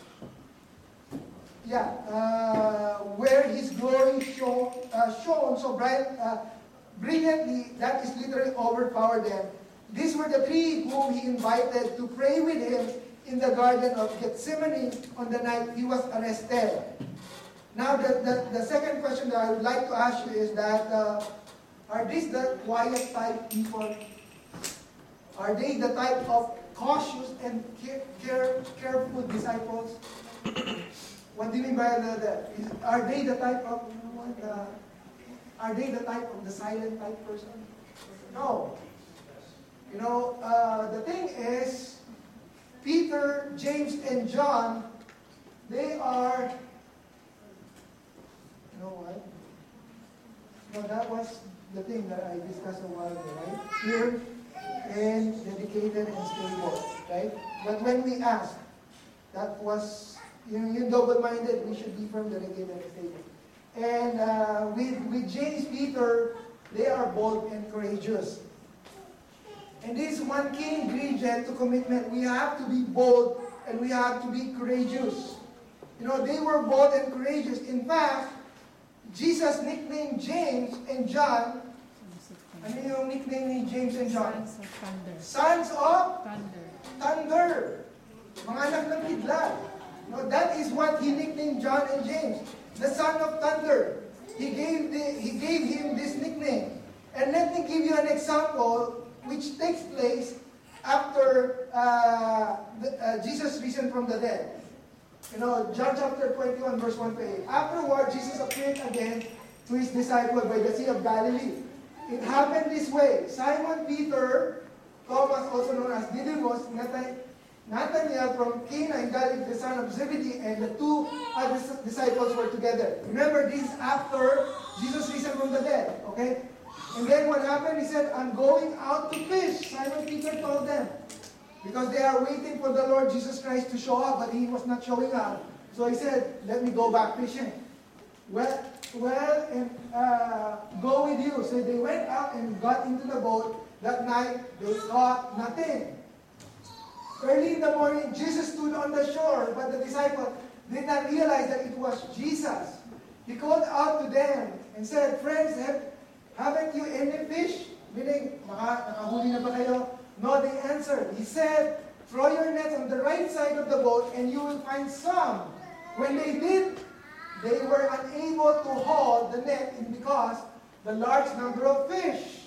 yeah, uh, where his glory show, uh, shone so bright, uh, brilliantly, that is literally overpowered them. These were the three whom he invited to pray with him in the Garden of Gethsemane on the night he was arrested. Now, the, the, the second question that I would like to ask you is that, uh, are these the quiet type people? Are they the type of cautious and care, care, careful disciples? What do you mean by the, the is, are they the type of, you know what, uh, are they the type of the silent type person? No. You know, uh, the thing is, Peter, James, and John, they are, you know what? No, that was the thing that I discussed a while ago, right? Pure and dedicated and stable, right? But when we asked, that was, you know, you're double-minded, we should be firm, dedicated, and stable. And uh, with, with James, Peter, they are bold and courageous. And this is one key ingredient to commitment. We have to be bold and we have to be courageous. You know, they were bold and courageous. In fact, Jesus nicknamed James and John. Ano yung nickname ni James and John? Sons of thunder. Sons of Thunder. thunder. Mga anak ng kidlat. No, that is what he nicknamed John and James. The son of thunder. He gave, the, he gave him this nickname. And let me give you an example which takes place after uh, the, uh, Jesus risen from the dead. You know, John chapter twenty-one, verse one to eight. Afterward, Jesus appeared again to his disciples by the Sea of Galilee. It happened this way. Simon Peter, Thomas, also known as Didymus, Nathanael from Cana in Galilee, the son of Zebedee, and the two other disciples were together. Remember, this is after Jesus risen from the dead. Okay? And then what happened? He said, I'm going out to fish. Simon Peter told them. Because they are waiting for the Lord Jesus Christ to show up, but he was not showing up. So he said, let me go back fishing. Well, well, and uh, go with you. So they went out and got into the boat. That night, they caught nothing. Early in the morning, Jesus stood on the shore, but the disciples did not realize that it was Jesus. He called out to them and said, friends, have, haven't you any fish? Meaning, naka, nakahuli na ba kayo? No, they answered. He said, throw your nets on the right side of the boat and you will find some. When they did, they were unable to haul the net in because the large number of fish.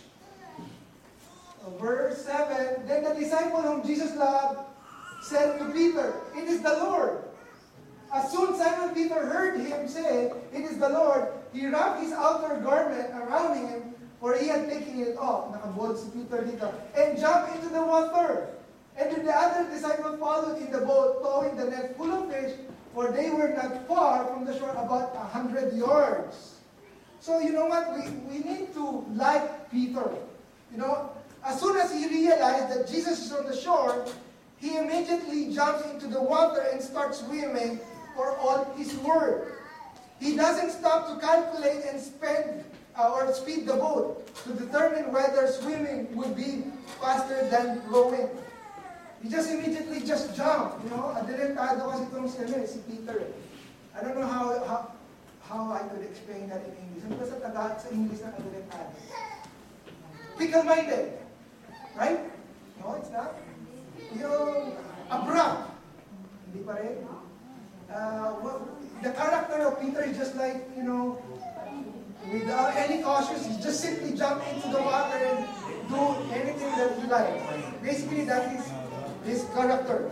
Verse seven, then the disciple whom Jesus loved said to Peter, it is the Lord. As soon as Simon Peter heard him say, it is the Lord, he wrapped his outer garment around him, for he had taken it off. Nakabold si Peter dito. And jumped into the water. And then the other disciple followed in the boat, towing the net full of fish, for they were not far from the shore, about a hundred yards. So you know what? We, we need to like Peter. You know, as soon as he realized that Jesus is on the shore, he immediately jumps into the water and starts swimming for all his worth. He doesn't stop to calculate and spend uh, or speed the boat to determine whether swimming would be faster than rowing. He just immediately just jumped, you know. Adelantado kasi itong si, ano, si Peter. I don't know how, how how I could explain that in English. Ano ba sa Tagalog, sa English na adelantado? Fickle-minded. Right? No, it's not. Yung abrupt. Hindi pa rin. Uh, well, the character of Peter is just like, you know, without any caution, he just simply jump into the water and do anything that he likes. Basically, that is his character.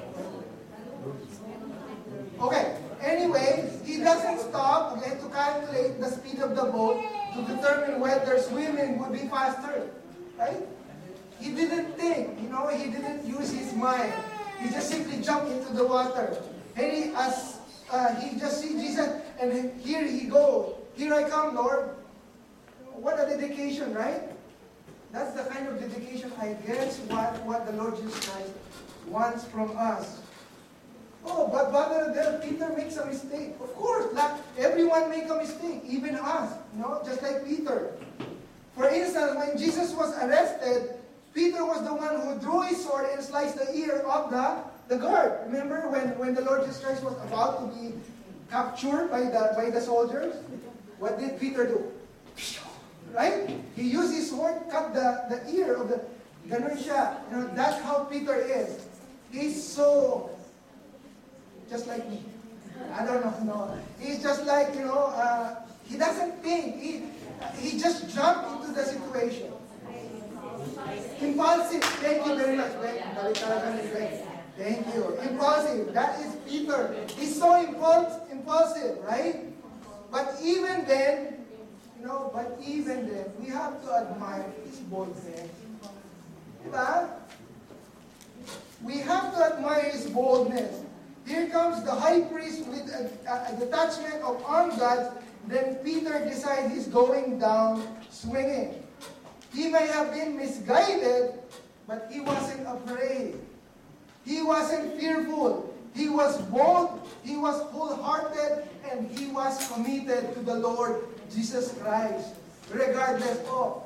Okay. Anyway, he doesn't stop again to calculate the speed of the boat to determine whether swimming would be faster. Right? He didn't think, you know, he didn't use his mind. He just simply jumped into the water. And he, as uh, he just see Jesus, and here he goes. Here I come, Lord. What a dedication, right? That's the kind of dedication, I guess, what, what the Lord Jesus Christ wants from us. Oh, but Brother Del, Peter makes a mistake. Of course, like everyone make a mistake, even us, you know, just like Peter. For instance, when Jesus was arrested, Peter was the one who drew his sword and sliced the ear of the, the guard. Remember when, when the Lord Jesus Christ was about to be captured by the, by the soldiers? What did Peter do? Right? He used his sword, cut the, the ear of the... Ganun siya. You know, that's how Peter is. He's so... just like me. I don't know. No. He's just like, you know, uh, he doesn't think. He, he just jumped into the situation. Impulsive. Thank you very much. Thank you. Impulsive. That is Peter. He's so impuls impulsive, right? But even then, you know, but even then, we have to admire his boldness. Diba? We have to admire his boldness. Here comes the high priest with a, a, a detachment of armed guards. Then Peter decides he's going down swinging. He may have been misguided, but he wasn't afraid. He wasn't fearful. He was bold, he was wholehearted, and he was committed to the Lord Jesus Christ, regardless of.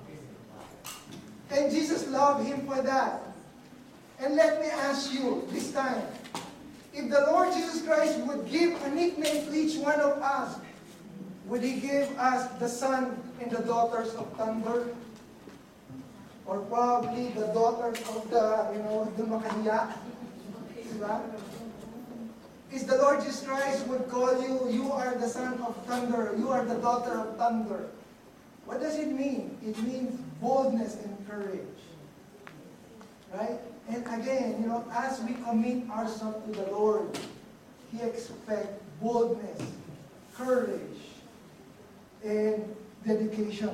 And Jesus loved him for that. And let me ask you this time, if the Lord Jesus Christ would give a nickname to each one of us, would He give us the son and the daughters of thunder? Or probably the daughters of the, you know, the makahiya? Diba? Is the Lord Jesus Christ would call you, you are the son of thunder, you are the daughter of thunder. What does it mean? It means boldness and courage. Right? And again, you know, as we commit ourselves to the Lord, He expects boldness, courage, and dedication.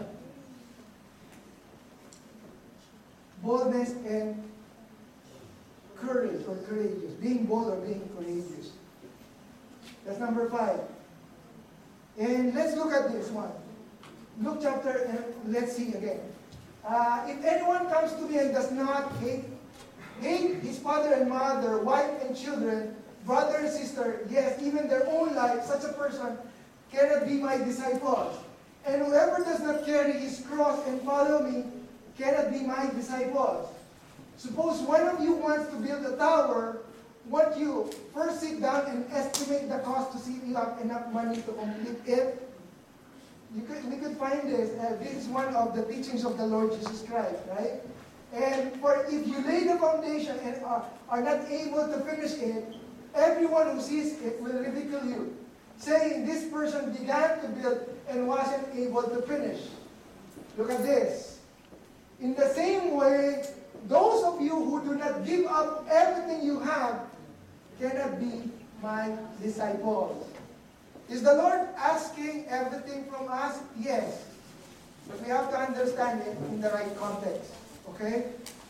Boldness and courage or courageous. Being bold or being courageous. That's number five. And let's look at this one. Luke chapter, and let's see again. Uh, if anyone comes to me and does not hate, hate his father and mother, wife and children, brother and sister, yes, even their own life, such a person cannot be my disciples. And whoever does not carry his cross and follow me cannot be my disciples. Suppose one of you wants to build a tower, won't you first sit down and estimate the cost to see if you have enough money to complete it? You could, we could find this. Uh, this is one of the teachings of the Lord Jesus Christ, right? And for if you lay the foundation and are, are not able to finish it, everyone who sees it will ridicule you, saying this person began to build and wasn't able to finish. Look at this. In the same way, those of you who do not give up everything you have cannot be my disciples. Is the Lord asking everything from us? Yes. But we have to understand it in the right context. Okay?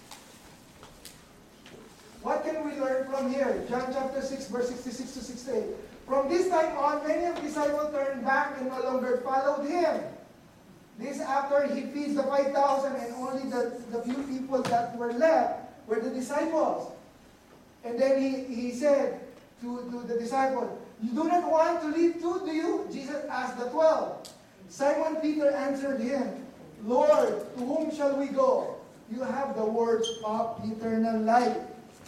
What can we learn from here? John chapter six, verse sixty-six to sixty-eight. From this time on, many of the disciples turned back and no longer followed him. This after he feeds the five thousand and only the, the few people that were left were the disciples. And then he, he said to, to the disciples, you do not want to leave too, do you? Jesus asked the twelve. Simon Peter answered him, Lord, to whom shall we go? You have the words of eternal life.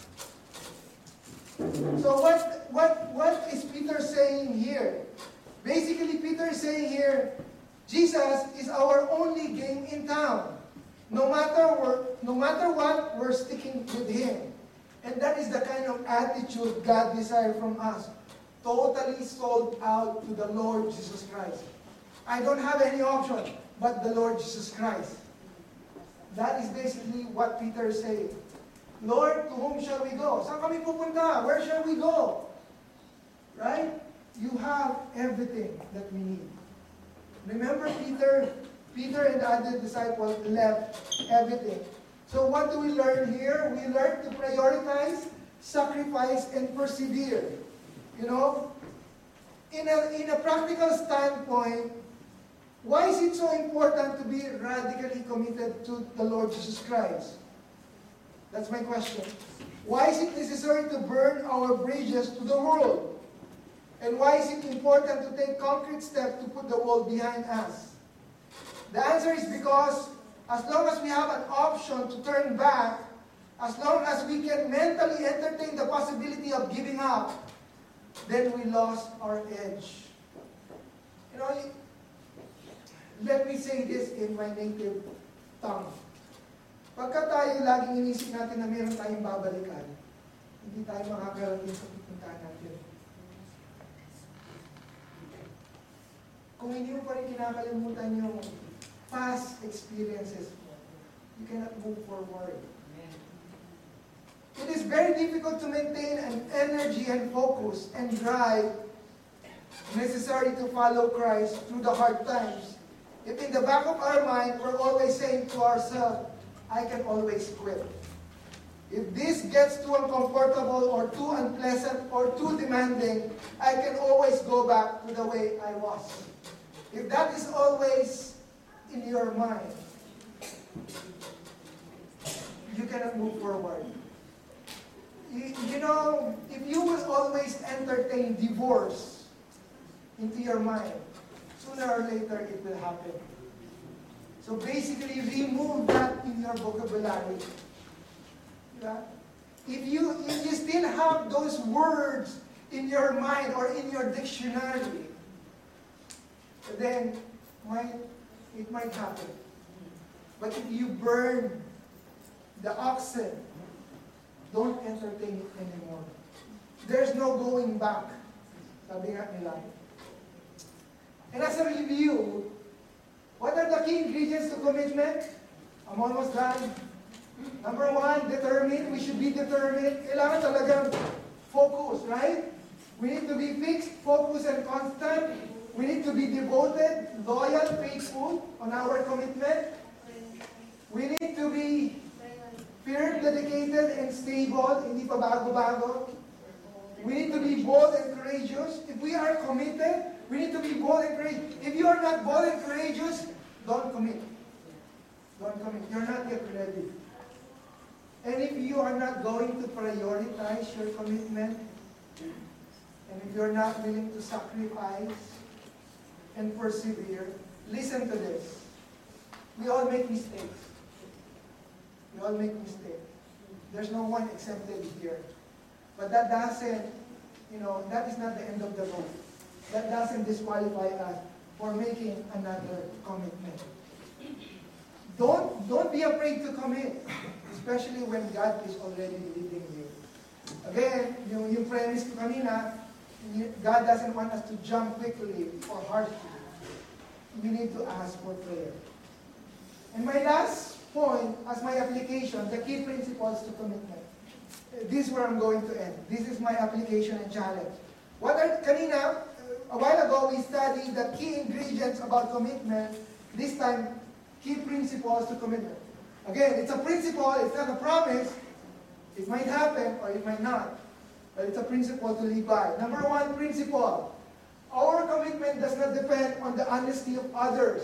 So what, what, what is Peter saying here? Basically, Peter is saying here, Jesus is our only game in town. No matter what, no matter what, we're sticking with Him. And that is the kind of attitude God desires from us. Totally sold out to the Lord Jesus Christ. I don't have any option but the Lord Jesus Christ. That is basically what Peter is saying. Lord, to whom shall we go? Saan kami pupunta? Where shall we go? Right? You have everything that we need. Remember Peter, Peter and the other disciples left everything. So what do we learn here? We learn to prioritize, sacrifice, and persevere. You know, in a, in a practical standpoint, Why is it so important to be radically committed to the Lord Jesus Christ? That's my question. Why is it necessary to burn our bridges to the world? And why is it important to take concrete steps to put the world behind us? The answer is because as long as we have an option to turn back, as long as we can mentally entertain the possibility of giving up, then we lost our edge. You know, let me say this in my native tongue. Pagka tayo laging inisip natin na meron tayong babalikan, hindi tayo makakarating sa pupuntahan natin. Kung hindi mo pa rin kinakalimutan yung past experiences mo, you cannot move forward. It is very difficult to maintain an energy and focus and drive necessary to follow Christ through the hard times. If in the back of our mind, we're always saying to ourselves, I can always quit. If this gets too uncomfortable or too unpleasant or too demanding, I can always go back to the way I was. If that is always in your mind, you cannot move forward. You, you know, if you will always entertain divorce into your mind, sooner or later it will happen. So basically, remove that in your vocabulary. Yeah? If you, if you still have those words in your mind or in your dictionary, then might, it might happen. But if you burn the oxen, don't entertain it anymore. There's no going back. Sabi nga nila. And as a review, what are the key ingredients to commitment? I'm almost done. Number one, determined. We should be determined. Kailangan talagang focus, right? We need to be fixed, focused, and constant. We need to be devoted, loyal, faithful on our commitment. We need to be firm, dedicated, and stable. Hindi pa bago-bago. We need to be bold and courageous. If we are committed, we need to be bold and courageous. If you are not bold and courageous, don't commit. Don't commit. You're not yet ready. And if you are not going to prioritize your commitment, and if you're not willing to sacrifice and persevere, listen to this. We all make mistakes. We all make mistakes. There's no one exempted here. But that doesn't, you know, that is not the end of the road. That doesn't disqualify us for making another commitment. Don't, don't be afraid to commit, especially when God is already leading you. Again, yung, yung premise ko kanina, God doesn't want us to jump quickly or harshly. We need to ask for prayer. And my last point, as my application, the key principles to commitment. This is where I'm going to end. This is my application and challenge. What are, kanina, a while ago, we studied the key ingredients about commitment. This time, key principles to commitment. Again, it's a principle, it's not a promise. It might happen or it might not. But it's a principle to live by. Number one principle. Our commitment does not depend on the honesty of others.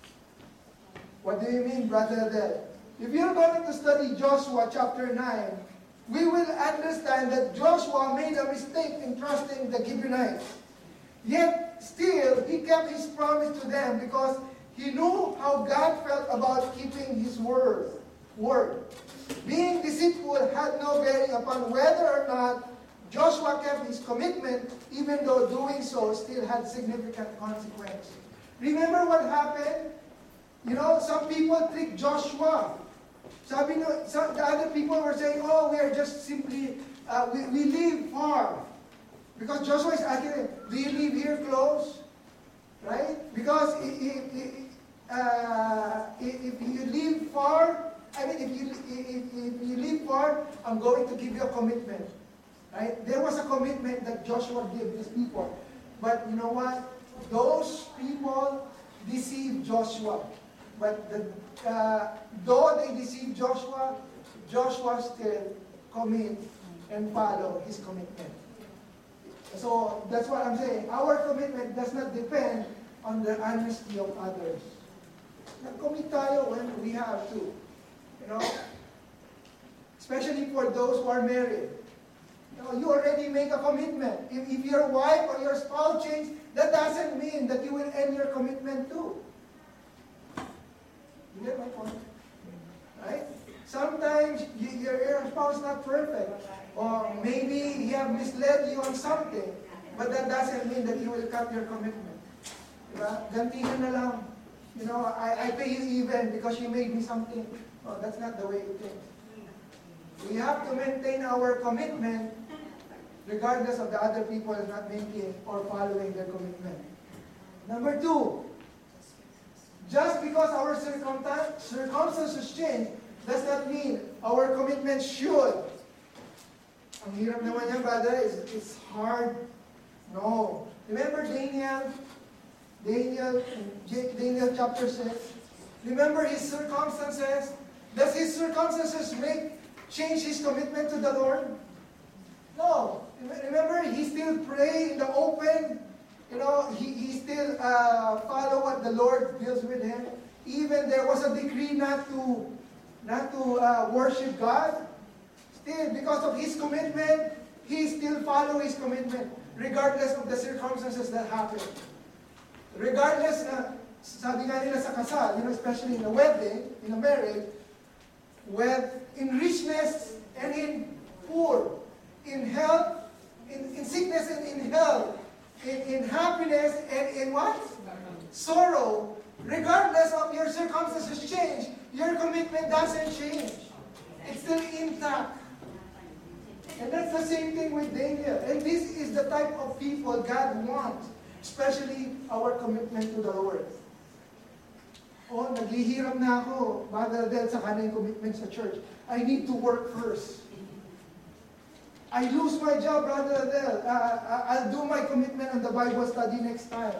What do you mean, Brother Adel? If you're going to study Joshua chapter nine, we will understand that Joshua made a mistake in trusting the Gibeonites. Yet, still, he kept his promise to them because he knew how God felt about keeping his word. word. Being deceitful had no bearing upon whether or not Joshua kept his commitment, even though doing so still had significant consequence. Remember what happened? You know, some people tricked Joshua. Sabi no, some, the other people were saying, oh, we are just simply, uh, we, we live far. Because Joshua is asking them, do you live here close? Right? Because if, if, uh, if you live far, I mean, if you, if, if you live far, I'm going to give you a commitment. Right? There was a commitment that Joshua gave his people. But you know what? Those people deceived Joshua. But the, uh, though they deceived Joshua, Joshua still commit and follow his commitment. So that's what I'm saying. Our commitment does not depend on the honesty of others. Nag-commit tayo when we have to. You know? Especially for those who are married. You know, you already make a commitment. If, if your wife or your spouse changes, that doesn't mean that you will end your commitment too. You get my point? Right? Sometimes you, your, your spouse is not perfect. Or maybe he have misled you on something. But that doesn't mean that you will cut your commitment. Diba? Gantihan na lang. You know, I, I pay you even because you made me something. No, that's not the way it is. We have to maintain our commitment regardless of the other people not making or following their commitment. Number two, just because our circumstances change does not mean our commitment should. Ang hirap naman yan, brother. It's, it's hard. No. Remember Daniel? Daniel, Daniel chapter six. Remember his circumstances? Does his circumstances make change his commitment to the Lord? No. Remember, he still pray in the open. You know, he, he still uh, follow what the Lord deals with him. Even there was a decree not to not to uh, worship God. Still, because of his commitment, he still follow his commitment, regardless of the circumstances that happen. Regardless, uh, sabi nga nila sa kasal, you know, especially in a wedding, in a marriage, with in richness and in poor, in health, in, in sickness and in health, in, in happiness and in what? Sorrow. Regardless of your circumstances change, your commitment doesn't change. It's still intact. And that's the same thing with Daniel. And this is the type of people God wants, especially our commitment to the Lord. Oh, naglihiram na ako, Brother Del, sa kanyang commitment sa church. I need to work first. I lose my job, Brother Del. Uh, I'll do my commitment on the Bible study next time.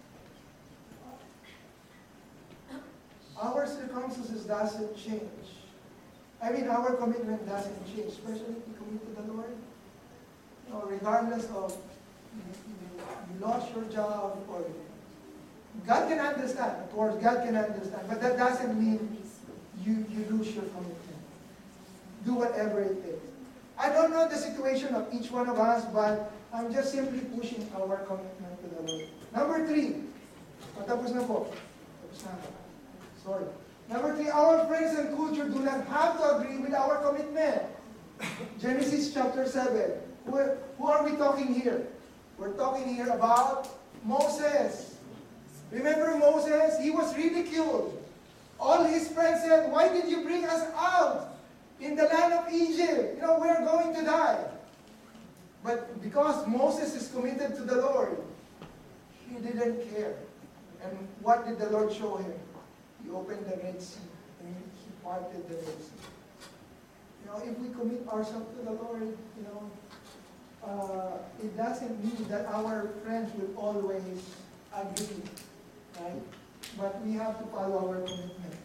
Our circumstances doesn't change. I mean, our commitment doesn't change, especially if we commit to the Lord. You know, regardless of you, you, you lost your job or God can understand. Of course, God can understand, but that doesn't mean you, you lose your commitment. Do whatever it takes. I don't know the situation of each one of us, but I'm just simply pushing our commitment to the Lord. Number three. Matapos na po. Tapos na po. Sorry. Number three, our friends and culture do not have to agree with our commitment. Genesis chapter seven. Who, who are we talking here? We're talking here about Moses. Remember Moses? He was ridiculed. All his friends said, why did you bring us out in the land of Egypt? You know, we're going to die. But because Moses is committed to the Lord, he didn't care. And what did the Lord show him? He opened the Red Sea, and he parted the Red Sea. You know, if we commit ourselves to the Lord, you know, uh, it doesn't mean that our friends will always agree, right? But we have to follow our commitment.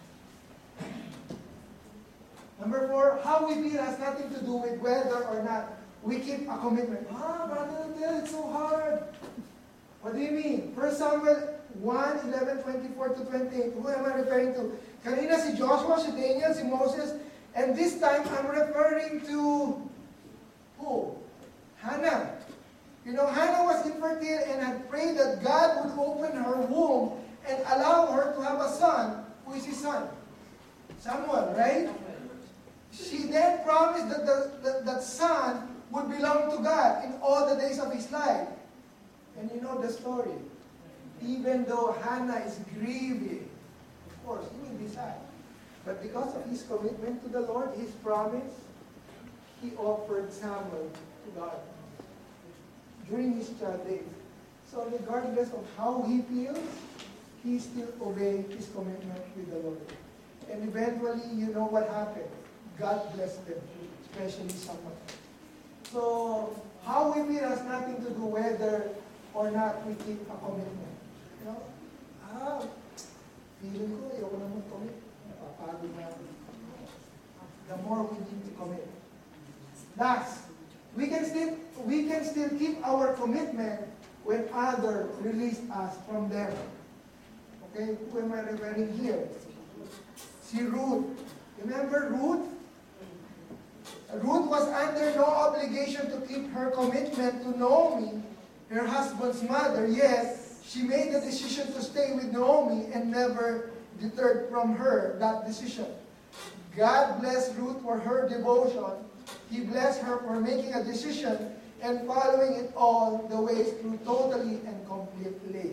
Number four, how we feel has nothing to do with whether or not we keep a commitment. Ah, Brother Adel, it's so hard. What do you mean? First Samuel one, eleven, twenty-four to twenty-eight. Who am I referring to? Kanina si Joshua, si Daniel, si Moses. And this time, I'm referring to who? Hannah. You know, Hannah was infertile and had prayed that God would open her womb and allow her to have a son. Who is his son? Samuel, right? She then promised that the, that, that son would belong to God in all the days of his life. And you know the story. Even though Hannah is grieving, of course, he will be sad. But because of his commitment to the Lord, his promise, he offered Samuel to God during his child days. So regardless of how he feels, he still obeyed his commitment with the Lord. And eventually, you know what happened. God blessed them, especially Samuel. So, how we feel has nothing to do whether or not we keep a commitment. You know, ah, feeling ko, ayoko naman commit. Napapagod na. The more we need to commit. Last, we can still we can still keep our commitment when others release us from them. Okay, who am I referring here? Si Ruth. Remember Ruth? Ruth was under no obligation to keep her commitment to Naomi, her husband's mother. Yes, she made the decision to stay with Naomi and never deterred from her that decision. God blessed Ruth for her devotion. He blessed her for making a decision and following it all the way through totally and completely.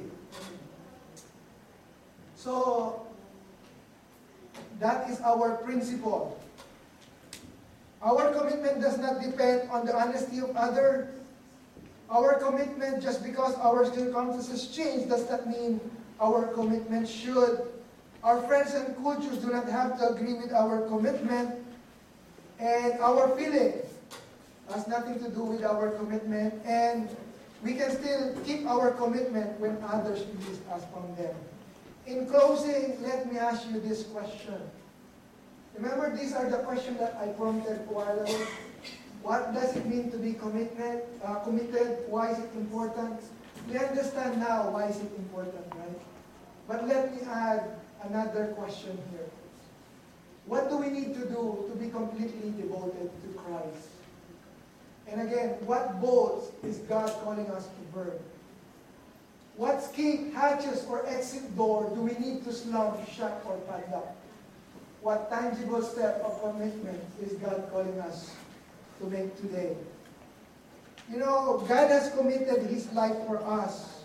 So, that is our principle. Our commitment does not depend on the honesty of others. Our commitment, just because our circumstances change, does not mean our commitment should. Our friends and cultures do not have to agree with our commitment, and our feeling has nothing to do with our commitment, and we can still keep our commitment when others release us from them. In closing, let me ask you this question. Remember, these are the questions that I prompted a while ago. What does it mean to be commitment, uh, committed? Why is it important? We understand now why is it important, right? But let me add another question here. What do we need to do to be completely devoted to Christ? And again, what boats is God calling us to burn? What escape hatches or exit door do we need to slam shut or padlock? What tangible step of commitment is God calling us to make today? You know, God has committed His life for us.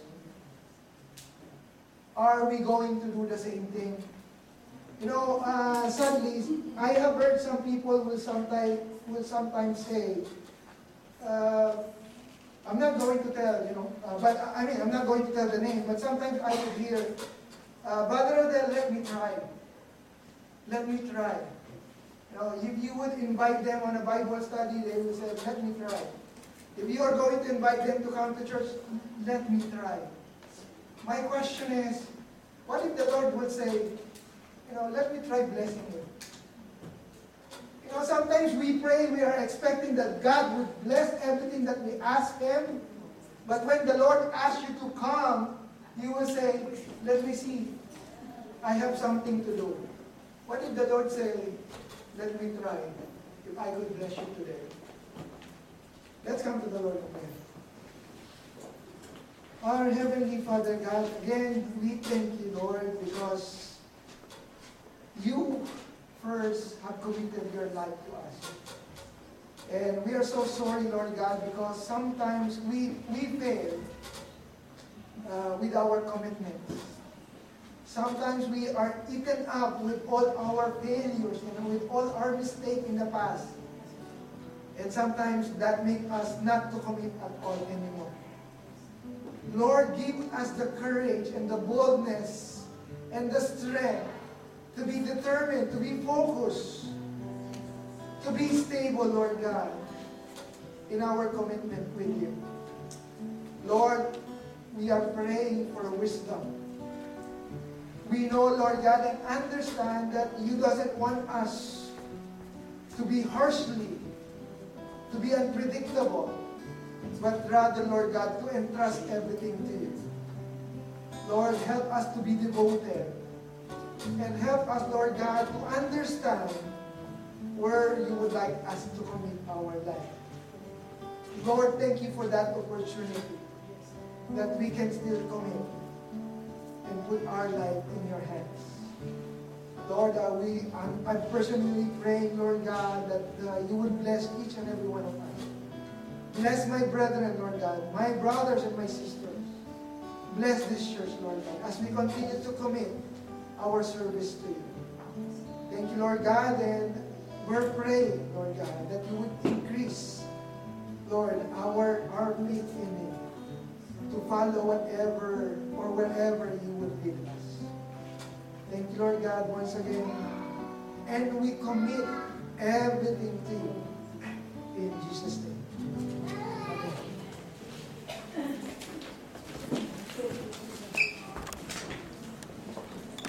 Are we going to do the same thing? You know, uh, sadly, I have heard some people will sometimes will sometimes say, uh, I'm not going to tell, you know, uh, but I mean, I'm not going to tell the name, but sometimes I would hear, uh, Brother Odell, let me try. Let me try. You know, if you would invite them on a Bible study, they will say, let me try. If you are going to invite them to come to church, let me try. My question is, what if the Lord would say, you know, let me try blessing you? You know, sometimes we pray, we are expecting that God would bless everything that we ask Him. But when the Lord asks you to come, you will say, let me see. I have something to do. What if the Lord say, let me try, if I could bless you today? Let's come to the Lord again. Our Heavenly Father God, again, we thank you, Lord, because you first have committed your life to us. And we are so sorry, Lord God, because sometimes we, we fail uh, with our commitments. Sometimes we are eaten up with all our failures and with all our mistakes in the past. And sometimes that makes us not to commit at all anymore. Lord, give us the courage and the boldness and the strength to be determined, to be focused, to be stable, Lord God, in our commitment with you. Lord, we are praying for wisdom. We know, Lord God, and understand that you doesn't want us to be harshly, to be unpredictable, but rather, Lord God, to entrust everything to you. Lord, help us to be devoted. And help us, Lord God, to understand where you would like us to commit our life. Lord, thank you for that opportunity that we can still commit and put our life in your hands. Lord, uh, we, I'm, I'm personally praying, Lord God, that uh, you would bless each and every one of us. Bless my brethren, Lord God, my brothers and my sisters. Bless this church, Lord God, as we continue to commit our service to you. Thank you, Lord God, and we're praying, Lord God, that you would increase, Lord, our, our faith in you to follow whatever or wherever you would lead us. Thank you, Lord God, once again. And we commit everything to you in Jesus' name.